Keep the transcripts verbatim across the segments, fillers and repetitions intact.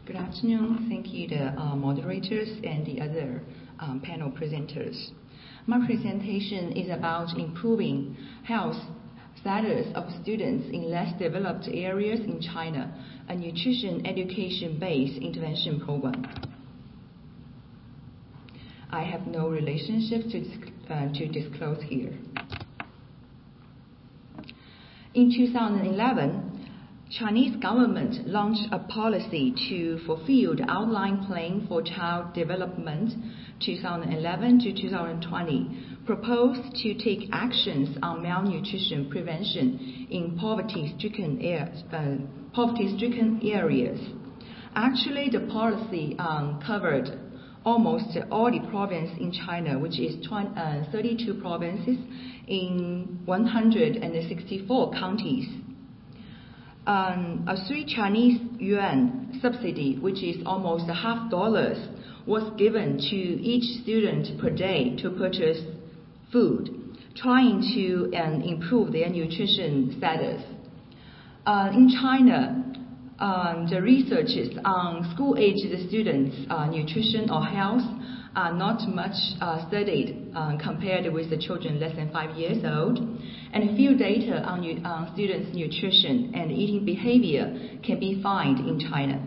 Good afternoon. Thank you, the uh, moderators and the other um, panel presenters. My presentation is about improving health status of students in less developed areas in China, a nutrition education-based intervention program. I have no relationship to, uh, to disclose here. In two thousand eleven, Chinese government launched a policy to fulfill the outline plan for child development two thousand eleven to two thousand twenty, proposed to take actions on malnutrition prevention in poverty-stricken areas. Uh, poverty-stricken areas. Actually, the policy um, covered almost all the provinces in China, which is thirty-two provinces in one hundred sixty-four counties. Um, a three Chinese yuan subsidy, which is almost a half dollars, was given to each student per day to purchase food, trying to um, improve their nutrition status. Uh, in China, um, the researches on school-aged students' uh, nutrition or health are not much uh, studied uh, compared with the children less than five years old, and few data on, on students' nutrition and eating behavior can be found in China.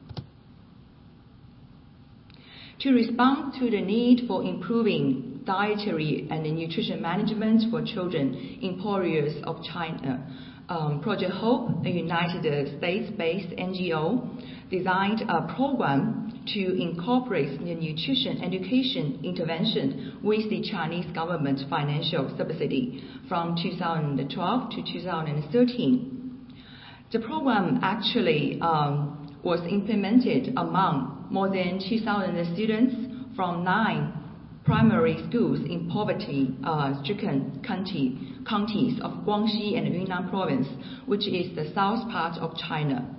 To respond to the need for improving dietary and nutrition management for children in poor areas of China, um, Project Hope, a United States-based N G O, designed a program to incorporate the nutrition education intervention with the Chinese government financial subsidy from two thousand twelve to two thousand thirteen. The program actually um, was implemented among more than two thousand students from nine primary schools in poverty-stricken uh, county, counties of Guangxi and Yunnan province, which is the south part of China.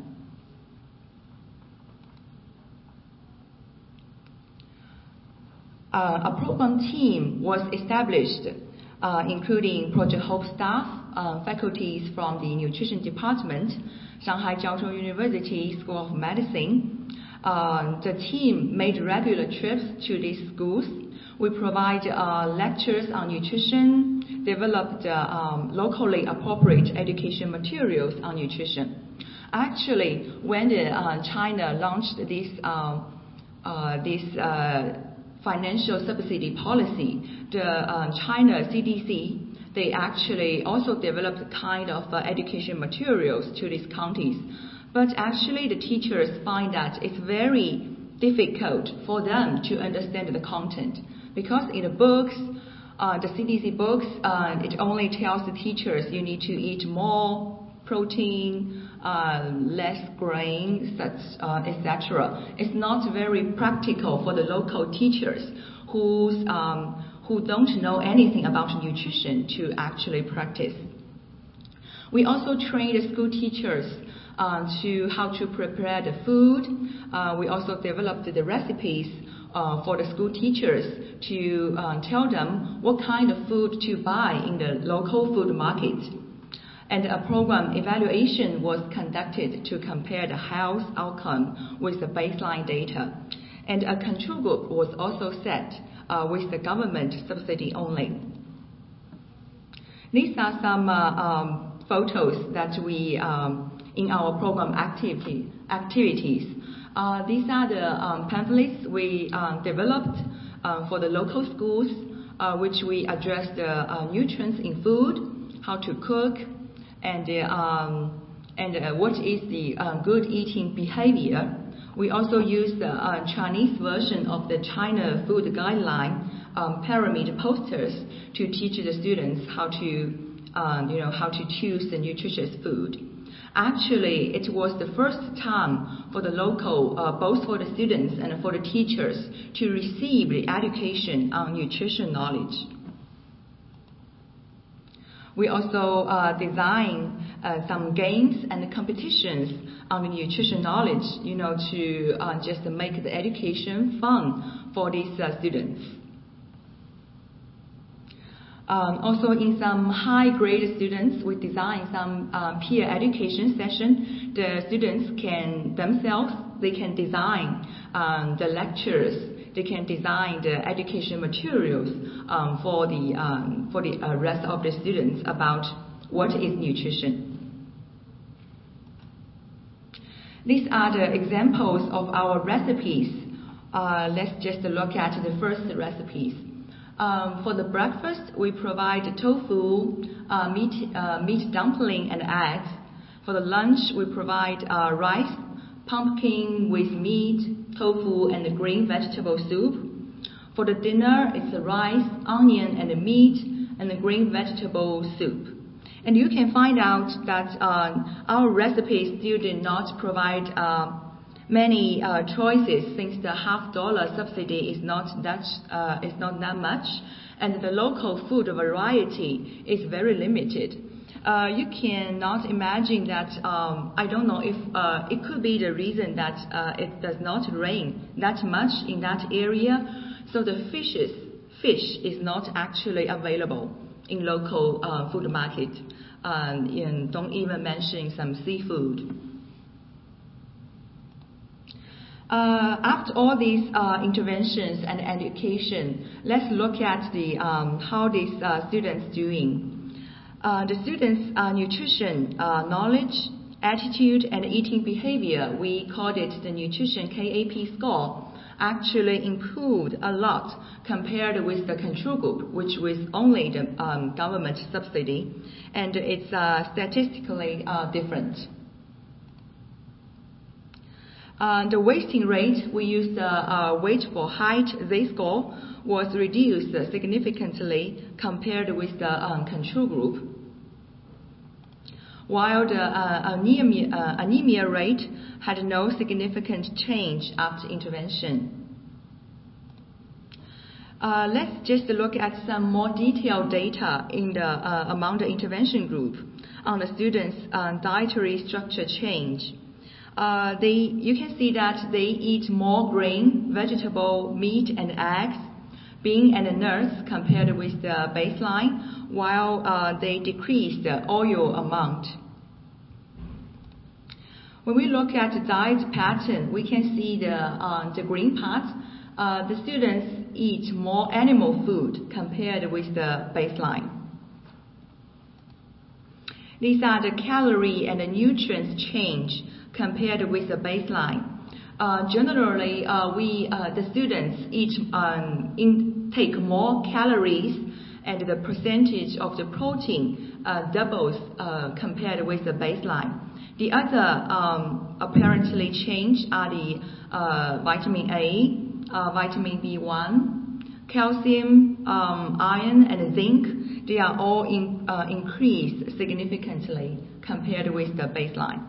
Uh, a program team was established, uh, including Project Hope staff, uh, faculties from the nutrition department, Shanghai Jiao Zhou University School of Medicine. Uh, the team made regular trips to these schools. We provide uh, lectures on nutrition, developed uh, um, locally appropriate education materials on nutrition. Actually, when the, uh, China launched this, uh, uh, this uh, financial subsidy policy, the uh, China C D C, they actually also developed kind of uh, education materials to these counties. But actually the teachers find that it's very difficult for them to understand the content, because in the books, uh, the C D C books, uh, it only tells the teachers you need to eat more protein, uh, less grain, such, uh, et cetera. It's not very practical for the local teachers who's, um, who don't know anything about nutrition to actually practice. We also train the school teachers uh, to how to prepare the food. Uh, we also developed the recipes uh, for the school teachers to uh, tell them what kind of food to buy in the local food market. And a program evaluation was conducted to compare the health outcome with the baseline data. And a control group was also set uh, with the government subsidy only. These are some uh, um, photos that we, um, in our program activity, activities. Uh, these are the um, pamphlets we um, developed uh, for the local schools, uh, which we address the uh, nutrients in food, how to cook, and uh, um, and uh, what is the uh, good eating behavior. We also use the uh, Chinese version of the China Food Guideline um, pyramid posters to teach the students how to, um, you know, how to choose the nutritious food. Actually, it was the first time for the local, uh, both for the students and for the teachers, to receive the education on nutrition knowledge. We also uh, design uh, some games and competitions on the nutrition knowledge, you know, to uh, just make the education fun for these uh, students. Um, also, in some high-grade students, we design some um, peer education session the students can themselves, they can design um, the lectures, they can design the education materials um, for the, um, for the uh, rest of the students about what is nutrition. These are the examples of our recipes. Uh, let's just look at the first recipes. Um, for the breakfast, we provide tofu, uh, meat, uh, meat dumpling and eggs. For the lunch, we provide uh, rice, pumpkin with meat, tofu and green vegetable soup. For the dinner, it's a rice, onion and meat and a green vegetable soup. And you can find out that uh, our recipes still did not provide uh, many uh, choices, since the half dollar subsidy is not that uh, is not that much, and the local food variety is very limited. Uh, you cannot imagine that. Um, I don't know if uh, it could be the reason that uh, it does not rain that much in that area, so the fishes fish is not actually available in local uh, food market. Um, and don't even mention some seafood. Uh, after all these uh, interventions and education, let's look at the um, how these uh, students doing. Uh, the students' uh, nutrition uh, knowledge, attitude, and eating behavior, we called it the nutrition K A P score, actually improved a lot compared with the control group, which was only the um, government subsidy, and it's uh, statistically uh, different. Uh, the wasting rate, we used the uh, weight for height Z-score, was reduced significantly compared with the um, control group, while the uh, anemia, uh, anemia rate had no significant change after intervention. Uh, let's just look at some more detailed data in the, uh, among the intervention group on the students' uh, dietary structure change. Uh, they, you can see that they eat more grain, vegetable, meat, and eggs, bean and nuts compared with the baseline, while uh, they decrease the oil amount. When we look at the diet pattern, we can see the, uh, the green part. Uh, the students eat more animal food compared with the baseline. These are the calorie and the nutrients change compared with the baseline. Uh, generally, uh, we, uh, the students eat, um, intake more calories, and the percentage of the protein uh, doubles uh, compared with the baseline. The other um, apparently change are the uh, vitamin A, uh, vitamin B one, calcium, um, iron, and zinc. They are all in, uh, increased significantly compared with the baseline.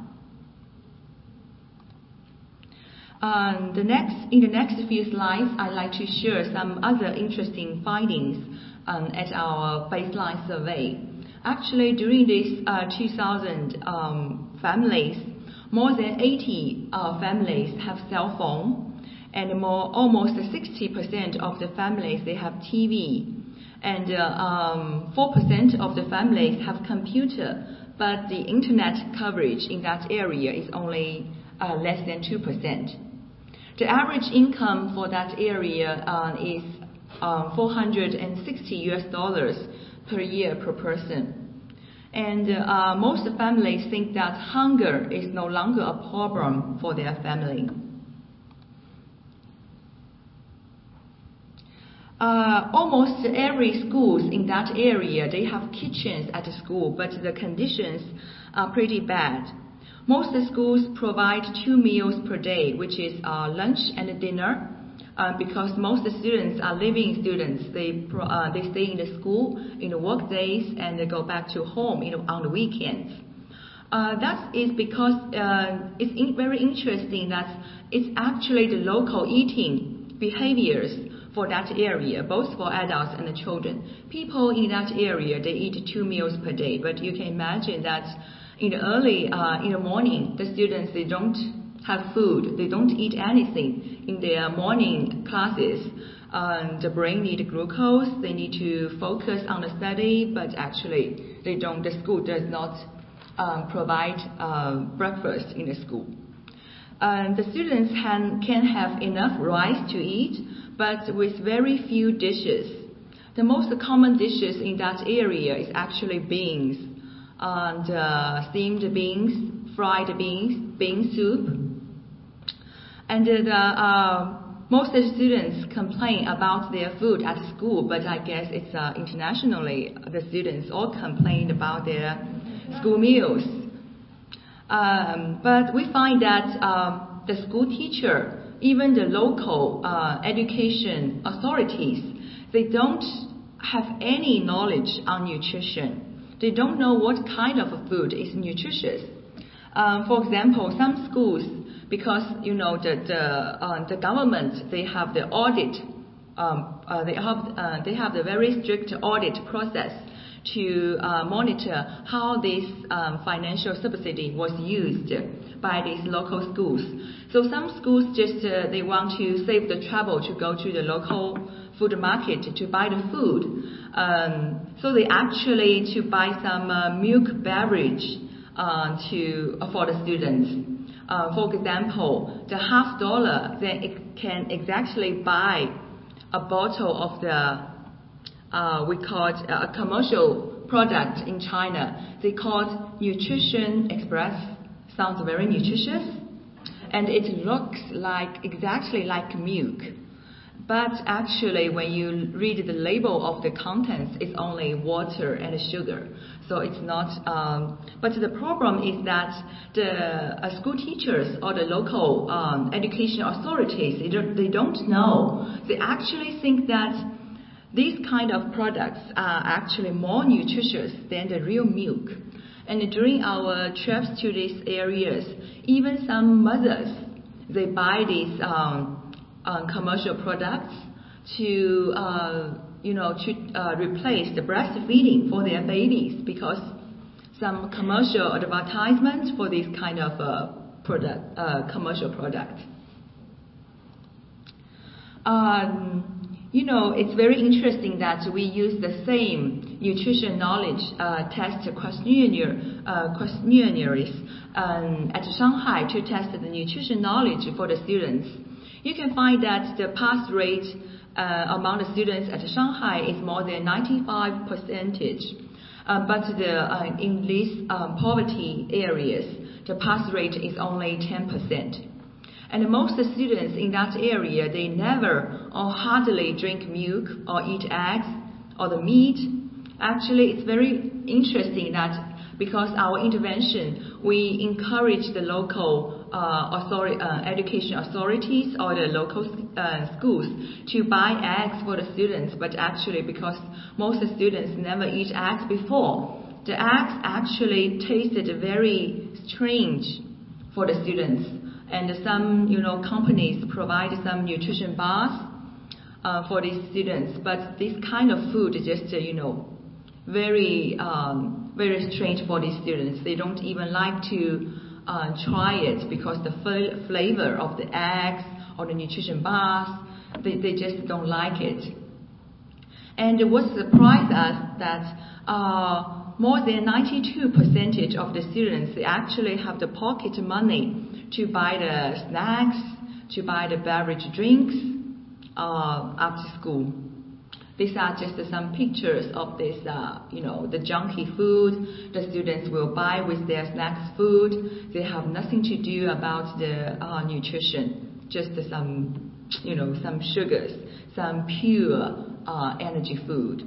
Um, the next, in the next few slides, I'd like to share some other interesting findings um, at our baseline survey. Actually, during these uh, two thousand um, families, more than eighty uh, families have cell phone, and more, almost sixty percent of the families, they have T V, and uh, um, four percent of the families have computer, but the internet coverage in that area is only uh, less than two percent. The average income for that area uh, is uh, four hundred sixty U S dollars per year per person. And uh, most families think that hunger is no longer a problem for their family. Uh, almost every schools in that area, they have kitchens at the school, but the conditions are pretty bad. Most schools provide two meals per day, which is uh, lunch and dinner, uh, because most students are living students. They pro uh, they stay in the school in the work days and they go back to home in, on the weekends. Uh, that is because uh, it's in very interesting that it's actually the local eating behaviors for that area, both for adults and the children. People in that area, they eat two meals per day, but you can imagine that in the early, uh, in the morning, the students, they don't have food, they don't eat anything in their morning classes. Um, the brain needs glucose, they need to focus on the study, but actually they don't, the school does not um, provide uh, breakfast in the school. Uh, the students can, can have enough rice to eat, but with very few dishes. The most common dishes in that area is actually beans, and uh, steamed beans, fried beans, bean soup. And uh, the, uh, most of the students complain about their food at school, but I guess it's uh, internationally the students all complain about their school meals. Um, but we find that um, the school teacher, even the local uh, education authorities, they don't have any knowledge on nutrition. They don't know what kind of food is nutritious. Um, for example, some schools, because you know the the, uh, the government, they have the audit, um, uh, they have uh, they have the very strict audit process to uh, monitor how this um, financial subsidy was used by these local schools. So some schools just uh, they want to save the trouble to go to the local food market to buy the food. Um, so they actually to buy some uh, milk beverage uh, to uh, for the students. Uh, for example, the half dollar then it can exactly buy a bottle of the Uh, we call it a commercial product in China. They call it Nutrition Express. Sounds very nutritious, and it looks like exactly like milk. But actually, when you read the label of the contents, it's only water and sugar. So it's not. Um, but the problem is that the uh, school teachers or the local um, education authorities they don't, they don't know. They actually think that these kind of products are actually more nutritious than the real milk. And during our trips to these areas, even some mothers, they buy these um, uh, commercial products to, uh, you know, to uh, replace the breastfeeding for their babies, because some commercial advertisements for this kind of uh, product, uh, commercial product. Um, You know, it's very interesting that we use the same nutrition knowledge uh, test questionnaire, uh, questionnaires um, at Shanghai to test the nutrition knowledge for the students. You can find that the pass rate uh, among the students at Shanghai is more than ninety-five percent. Uh, but the, uh, in these um, poverty areas, the pass rate is only ten percent. And most students in that area, they never or hardly drink milk or eat eggs or the meat. Actually, it's very interesting that because our intervention, we encourage the local uh, authority, uh, education authorities or the local uh, schools to buy eggs for the students. But actually, because most students never eat eggs before, the eggs actually tasted very strange for the students. And some, you know, companies provide some nutrition bars uh, for these students. But this kind of food is just, uh, you know, very, um, very strange for these students. They don't even like to uh, try it because the f- flavor of the eggs or the nutrition bars, they, they just don't like it. And what surprised us that uh, more than ninety-two percent of the students, they actually have the pocket money to buy the snacks, to buy the beverage drinks uh, after school. These are just some pictures of this, uh, you know, the junky food the students will buy with their snacks food. They have nothing to do about the uh, nutrition, just some, you know, some sugars, some pure uh, energy food.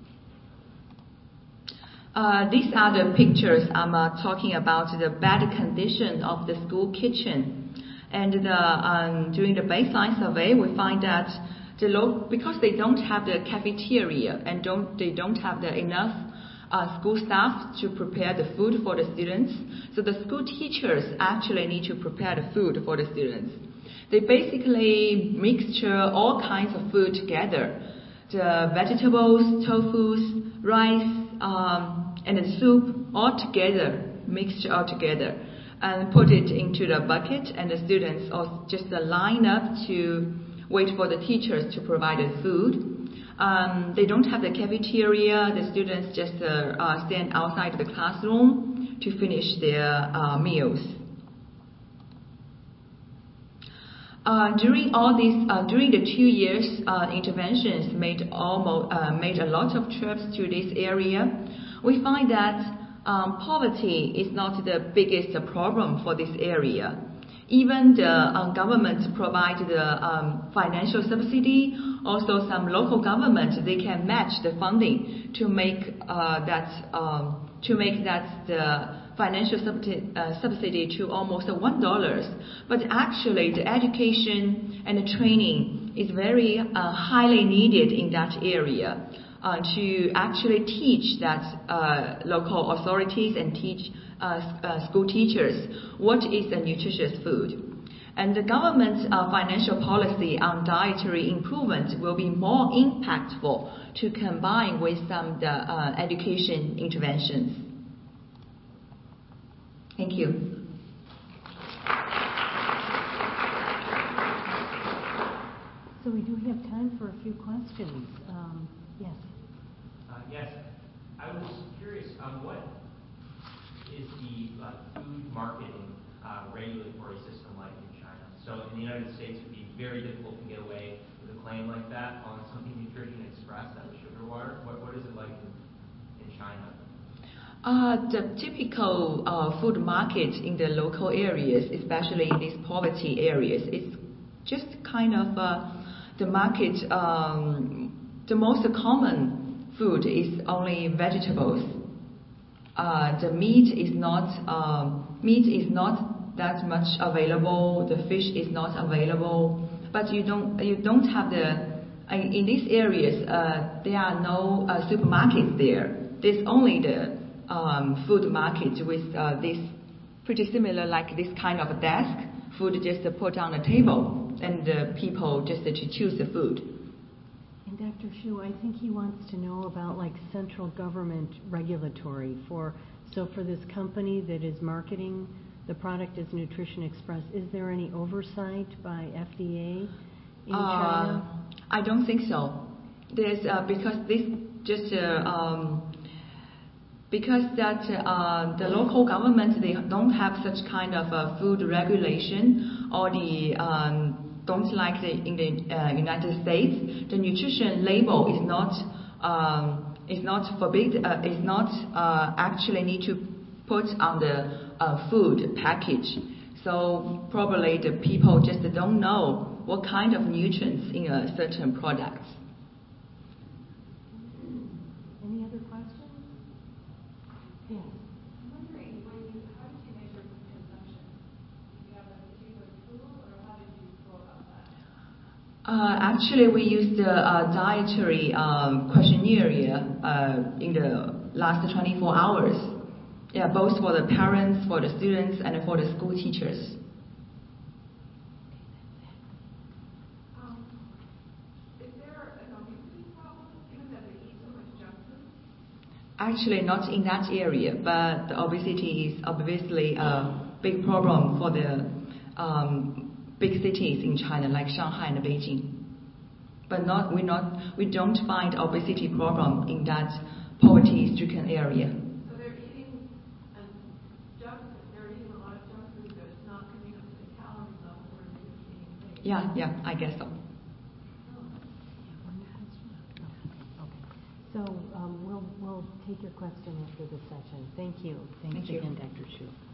Uh, these are the pictures I'm uh, talking about the bad condition of the school kitchen. And the, um, during the baseline survey, we find that the low, because they don't have the cafeteria and don't they don't have the enough uh, school staff to prepare the food for the students, so the school teachers actually need to prepare the food for the students. They basically mixture all kinds of food together, the vegetables, tofu, rice, um, and the soup all together, mixture all together, and put it into the bucket, and the students all just uh, line up to wait for the teachers to provide the food. Um, they don't have the cafeteria. The students just uh, uh, stand outside the classroom to finish their uh, meals. Uh, during all these, uh, during the two years, uh, interventions made almost uh, made a lot of trips to this area. We find that um, poverty is not the biggest problem for this area. Even the uh, government provide the um, financial subsidy. Also, some local government they can match the funding to make uh, that um, to make that the financial subsidy, uh, subsidy to almost one dollars. But actually, the education and the training is very uh, highly needed in that area uh, to actually teach that uh, local authorities and teach uh, uh, school teachers what is a nutritious food. And the government's uh, financial policy on dietary improvement will be more impactful to combine with some the uh, education interventions. Thank you. So we do have time for a few questions. Um, yes. Uh, yes. I was curious, um, what is the uh, food marketing uh, regulatory system like in China? So in the United States, it would be very difficult to get away with a claim like that on something Nutrition Express that was sugar water. What, what is it like in, in China? Uh, the typical uh, food market in the local areas, especially in these poverty areas, is just kind of uh, the market. Um, the most common food is only vegetables. Uh, the meat is not um, meat is not that much available. The fish is not available. But you don't you don't have the in these areas. Uh, there are no uh, supermarkets there. There's only the um, food market with uh, this pretty similar like this kind of a desk. Food just put on the table and uh, people just to choose the food. And Doctor Xu, I think he wants to know about like central government regulatory for, so for this company that is marketing the product as Nutrition Express, is there any oversight by F D A in uh, China? I don't think so. There's uh, because this just uh, um, because that uh, the local government they don't have such kind of uh, food regulation or the um, don't like the, in the uh, United States, the nutrition label is not um, is not forbid uh, is not uh, actually need to put on the uh, food package. So probably the people just don't know what kind of nutrients in a certain product. Any other questions? Yes. I'm wondering, when you, how did you measure consumption? Did you have a particular tool, or how did you go about that? Uh, actually, we used the uh, dietary um, questionnaire uh, in the last twenty-four hours. Yeah, both for the parents, for the students, and for the school teachers. Um, is there an obesity problem, given that they eat so much junk food? Actually, not in that area, but the obesity is obviously a big problem for the um, big cities in China, like Shanghai and Beijing. But not we not we don't find obesity problem in that poverty-stricken area. So they're eating a junk. They're eating a lot of junk food that's not coming up to the calorie level where they're eating things. Yeah, yeah, I guess so. So um, we'll we'll take your question after the session. Thank you. Thanks Thank you. again, Doctor Xu.